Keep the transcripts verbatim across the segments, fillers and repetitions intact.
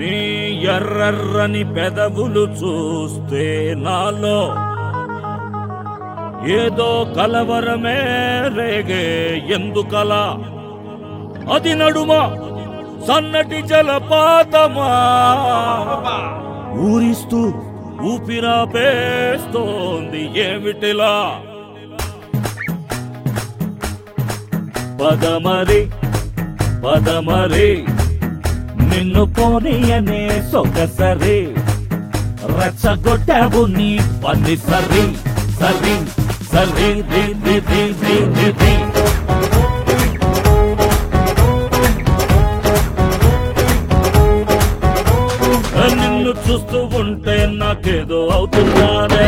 నీ ఎర్రర్రని పెదవులు చూస్తే నాలో ఏదో కలవరమే రేగే ఎందుకలా అది నడుమ సన్నటి జలపాతమా ఊరిస్తూ ఊపిరాపేస్తోంది ఏమిటిలా పదమరి పదమరి నిన్ను పోనీయనే సొగసరి రెచ్చగొట్టావు నీ పని సరి సరి సరి రి రి రి రి రి రి నిన్ను చూస్తూ ఉంటే నాకేదో అవుతున్నానే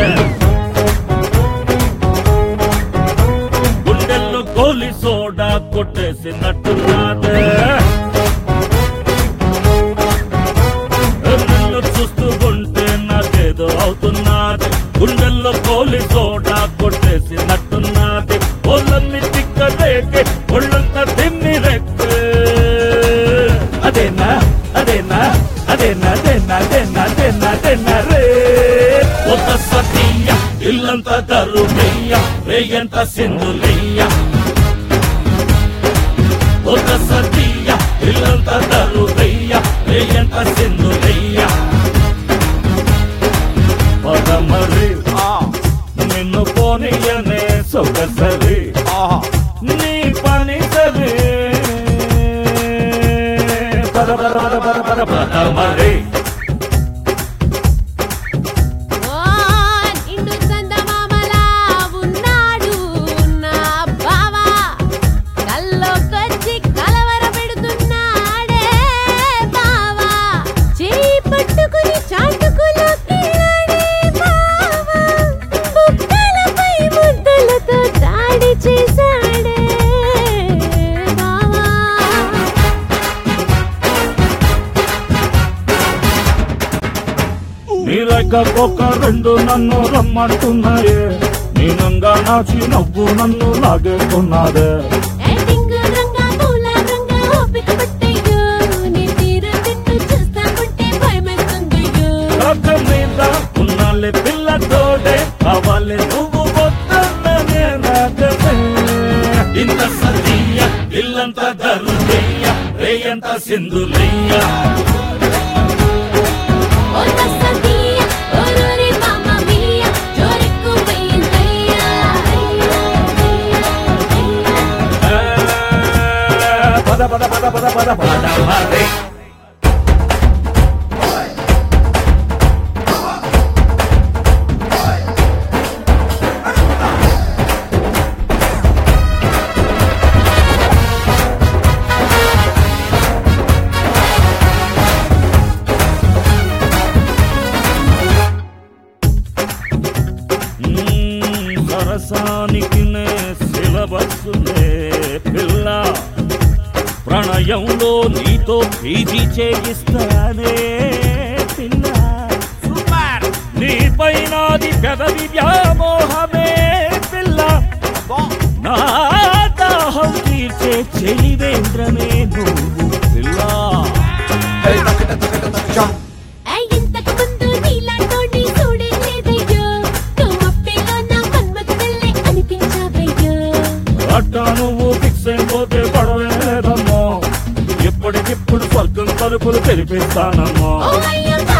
గుండెల్లో గోలి సోడా కొట్టేసినట్టున్నానే నిన్ను చూస్తూ ఉంటే నాకేదో అవుతున్నాది గుండెల్లో గోలి సోడా కొట్టేసినట్టున్నది ఒళ్ళన్ని తిక్కలేకే ఒళ్ళంతా తిమ్మి రెక్కే అదేనా అదేనా అదేనా అదేనా అదేనా అదేనా అదేనా రే ఒక సతీయ ఇల్లంతా దరుమయ్య రేయంత సింధులయ్య ఒక సతీయ ఇల్లంతా దరుమయ్య రేయంత సింధులయ్య పదమరి నిన్ను పోనీయనే సొగసరి నీ పని సరి పద పద పద పద పద పదమరి ఒక రెండు నన్ను రమ్మంటున్నాయే నేనంగా నాచి నవ్వు నన్ను లాగేస్తున్నాదే మీద ఉన్నాలే పిల్లతోడే కావాలి నువ్వు వద్దనే రాగమే ఇంత సతీయ ఇల్లంతా దరుదయ్య రేయంత సింధులయ్య పద పద పద పద పద పదమరి సరసానికి నే సిలబస్సులే పిల్ల ప్రణయంలో నీతో పీజీ చేయిస్తానే పిల్ల సూపర్ నీ పైనాది పెదవి వ్యామోహమే పిల్ల నా దాహం తీర్చే చెలివేంద్రమే నువ్వు పిల్ల అట్టా నువ్వు ఫిక్స్ అయిపోతే పడవేదమ్మో ఎప్పటికిప్పుడు స్వర్గం తలుపులు తెలిపిస్తానమ్మో